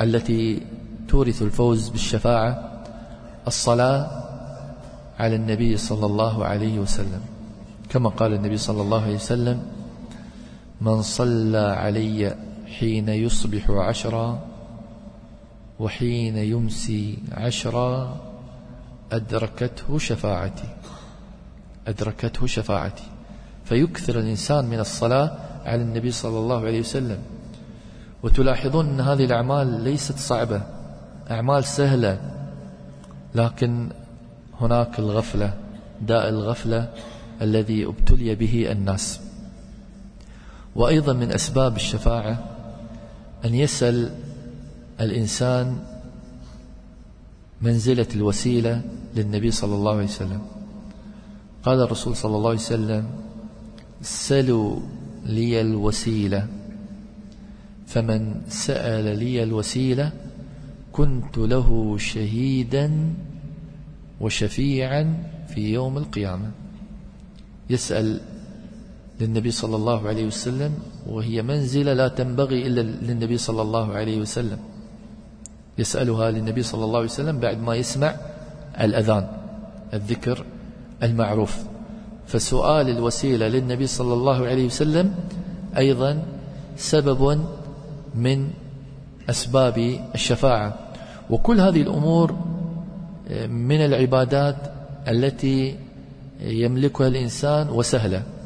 التي تورث الفوز بالشفاعة الصلاة على النبي صلى الله عليه وسلم، كما قال النبي صلى الله عليه وسلم: من صلى علي حين يصبح 10 وحين يمسي 10 أدركته شفاعتي. فيكثر الإنسان من الصلاة على النبي صلى الله عليه وسلم. وتلاحظون أن هذه الأعمال ليست صعبة، أعمال سهلة، لكن هناك الغفلة، داء الغفلة الذي ابتلي به الناس. وأيضا من أسباب الشفاعة أن يسأل الإنسان منزلة الوسيلة للنبي صلى الله عليه وسلم. قال الرسول صلى الله عليه وسلم: سلوا لي الوسيلة، فمن سأل لي الوسيلة كنت له شهيدا وشفيعا في يوم القيامة. يسأل للنبي صلى الله عليه وسلم، وهي منزلة لا تنبغي إلا للنبي صلى الله عليه وسلم. يسألها للنبي صلى الله عليه وسلم بعد ما يسمع الأذان، الذكر المعروف. فسؤال الوسيلة للنبي صلى الله عليه وسلم أيضا سبب من أسباب الشفاعة. وكل هذه الأمور من العبادات التي يملكها الإنسان وسهلة.